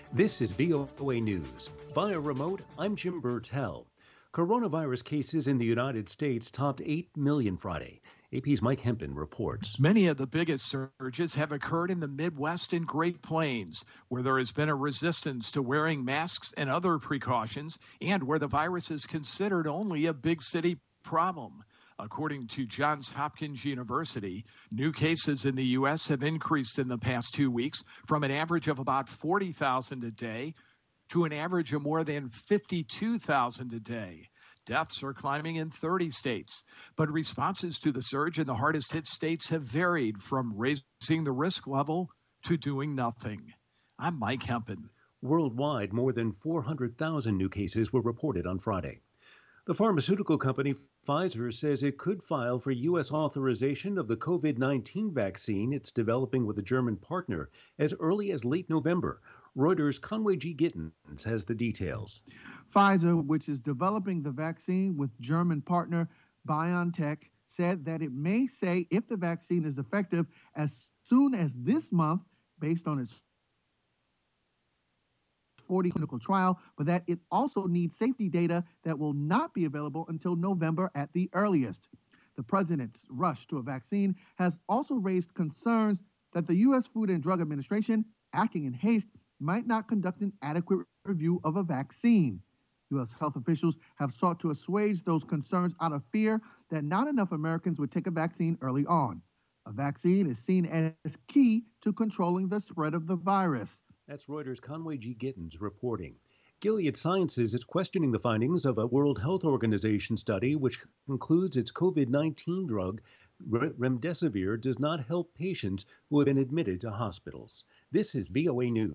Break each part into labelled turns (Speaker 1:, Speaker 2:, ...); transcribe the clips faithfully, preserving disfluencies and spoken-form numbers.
Speaker 1: This is V O A News. Via remote, I'm Jim Burtell. Coronavirus cases in the United States topped eight million Friday. A P's Mike Hempen reports.
Speaker 2: Many of the biggest surges have occurred in the Midwest and Great Plains, where there has been a resistance to wearing masks and other precautions, and where the virus is considered only a big city problem. According to Johns Hopkins University, new cases in the U S have increased in the past two weeks from an average of about forty thousand a day to an average of more than fifty-two thousand a day. Deaths are climbing in thirty states, but responses to the surge in the hardest hit states have varied from raising the risk level to doing nothing. I'm Mike Hempen.
Speaker 1: Worldwide, more than four hundred thousand new cases were reported on Friday. The pharmaceutical company Pfizer says it could file for U S authorization of the COVID nineteen vaccine it's developing with a German partner as early as late November. Reuters' Conway G. Gittins has the details.
Speaker 3: Pfizer, which is developing the vaccine with German partner BioNTech, said that it may say if the vaccine is effective as soon as this month, based on its forty clinical trial, but that it also needs safety data that will not be available until November at the earliest. The president's rush to a vaccine has also raised concerns that the U S Food and Drug Administration, acting in haste, might not conduct an adequate review of a vaccine. U S health officials have sought to assuage those concerns out of fear that not enough Americans would take a vaccine early on. A vaccine is seen as key to controlling the spread of the virus.
Speaker 1: That's Reuters' Conway G. Gittins reporting. Gilead Sciences is questioning the findings of a World Health Organization study which concludes its COVID nineteen drug, remdesivir, does not help patients who have been admitted to hospitals. This is V O A News.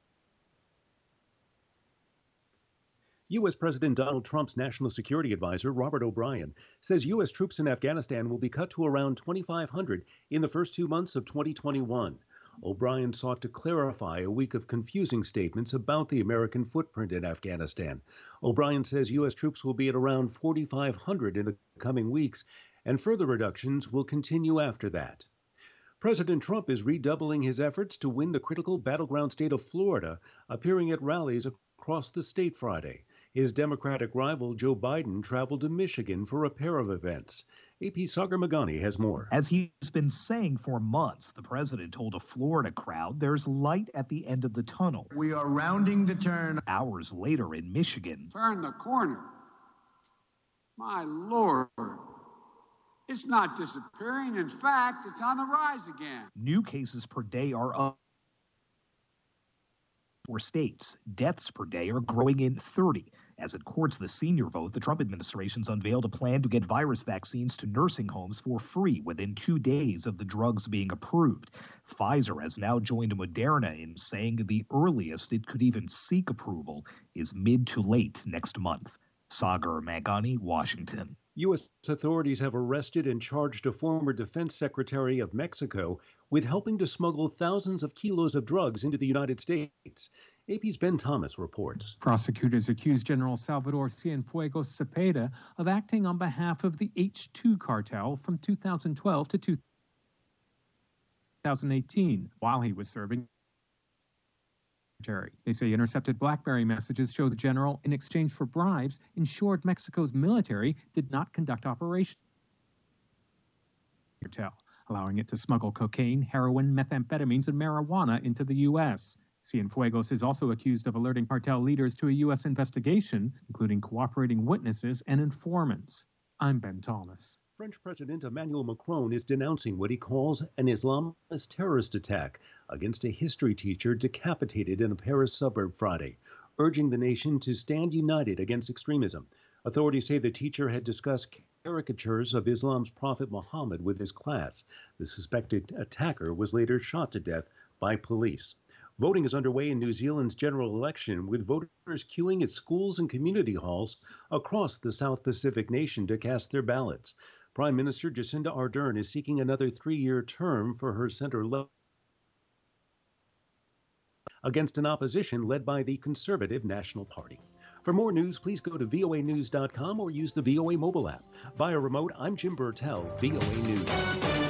Speaker 1: U S. President Donald Trump's National Security Advisor, Robert O'Brien, says U S troops in Afghanistan will be cut to around twenty-five hundred in the first two months of twenty twenty-one. O'Brien sought to clarify a week of confusing statements about the American footprint in Afghanistan. O'Brien says U S troops will be at around forty-five hundred in the coming weeks, and further reductions will continue after that. President Trump is redoubling his efforts to win the critical battleground state of Florida, appearing at rallies across the state Friday. His Democratic rival, Joe Biden, traveled to Michigan for a pair of events. A P's Sagar Magani has more.
Speaker 4: As he's been saying for months, the president told a Florida crowd there's light at the end of the tunnel.
Speaker 5: We are rounding the turn.
Speaker 4: Hours later in Michigan.
Speaker 6: Turn the corner. My Lord. It's not disappearing. In fact, it's on the rise again.
Speaker 4: New cases per day are up. For states, deaths per day are growing in thirty. As it courts the senior vote, the Trump administration's unveiled a plan to get virus vaccines to nursing homes for free within two days of the drugs being approved. Pfizer has now joined Moderna in saying the earliest it could even seek approval is mid to late next month. Sagar Magani, Washington.
Speaker 1: U S authorities have arrested and charged a former defense secretary of Mexico with helping to smuggle thousands of kilos of drugs into the United States. A P's Ben Thomas reports.
Speaker 7: Prosecutors accuse General Salvador Cienfuegos Cepeda of acting on behalf of the H two cartel from two thousand twelve to two thousand eighteen, while he was serving. They say intercepted BlackBerry messages show the general, in exchange for bribes, ensured Mexico's military did not conduct operations, allowing it to smuggle cocaine, heroin, methamphetamines, and marijuana into the U S. Cienfuegos is also accused of alerting cartel leaders to a U S investigation, including cooperating witnesses and informants. I'm Ben Thomas.
Speaker 1: French President Emmanuel Macron is denouncing what he calls an Islamist terrorist attack against a history teacher decapitated in a Paris suburb Friday, urging the nation to stand united against extremism. Authorities say the teacher had discussed caricatures of Islam's prophet Muhammad with his class. The suspected attacker was later shot to death by police. Voting is underway in New Zealand's general election, with voters queuing at schools and community halls across the South Pacific nation to cast their ballots. Prime Minister Jacinda Ardern is seeking another three-year term for her center-left against an opposition led by the Conservative National Party. For more news, please go to V O A news dot com or use the V O A mobile app. Via remote, I'm Jim Burtell, V O A News.